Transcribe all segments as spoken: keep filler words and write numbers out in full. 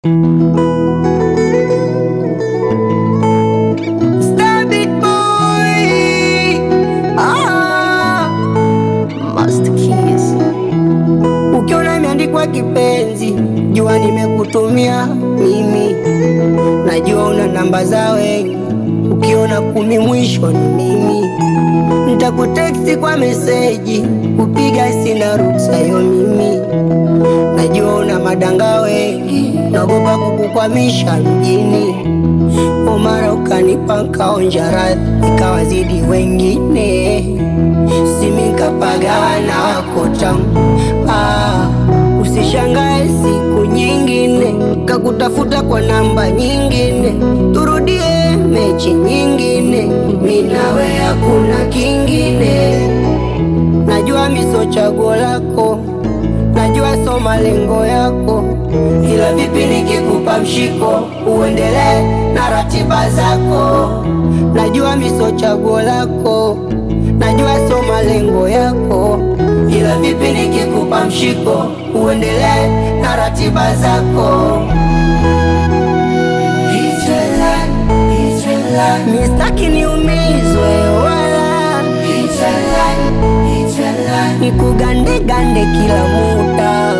Kipenzi, jua nimekutumia mimi, najua una namba za wengi, ukiona kumi mwisho ni mimi. Nitakutext kwa meseji, kupiga sina ruksa yo mimi, najua una madanga wengi, naogopa kukukwamisha mjini. Omara ukanipa nkaonja radhi, ikawazidi wengine, simi nkapagana wako tamu. Ah, usishangae siku nyingine kakutafuta kwa namba nyingine, turudie mechi nyingine, mimi nawe hakuna kingine. Najua miso chaguo lako, najua so malengo yako, ila vipi nikikupa mshiko uendelee na ratiba zako. Najua miso chaguo lako, najua so malengo yako, ila vipi nikikupa mshiko uendelee na ratiba zako. Mistaki niumizwe wala nikugande gande kila muda,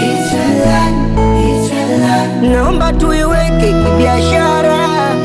naomba tuiweke kibiashara.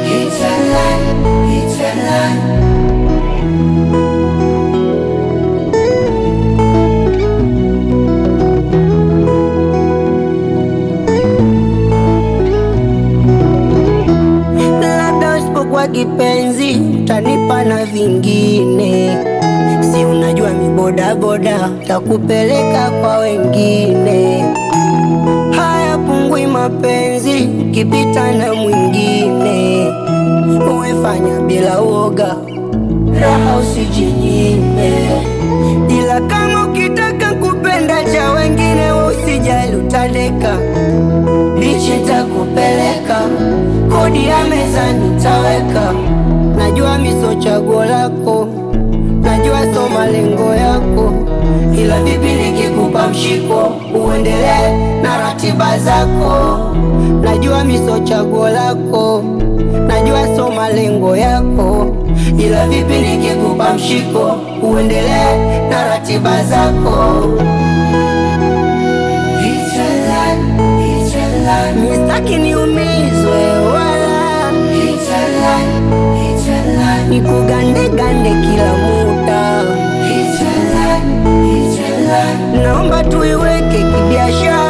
Kwa kipenzi tanipa na vingine, si unajua miboda boda takupeleka kwa wengine. Haya pungui mapenzi kipita na mwingine, uwefanya bila uoga, raha usijinyime. Ila kama ukitaka kupenda cha wengine, usijali utadeka, bichi takupeleka, kodi ya meza nitaweka. Najua miso chaguo lako, najua so malengo yako, ila vipi nikikupa mshiko uendelee na ratiba zako. Najua miso chaguo lako, najua so malengo yako, ila vipi nikikupa mshiko uendelee na ratiba zako. Mistaki niumizwe wala nikugande gande kila muda, naomba tuiweke kibiashara.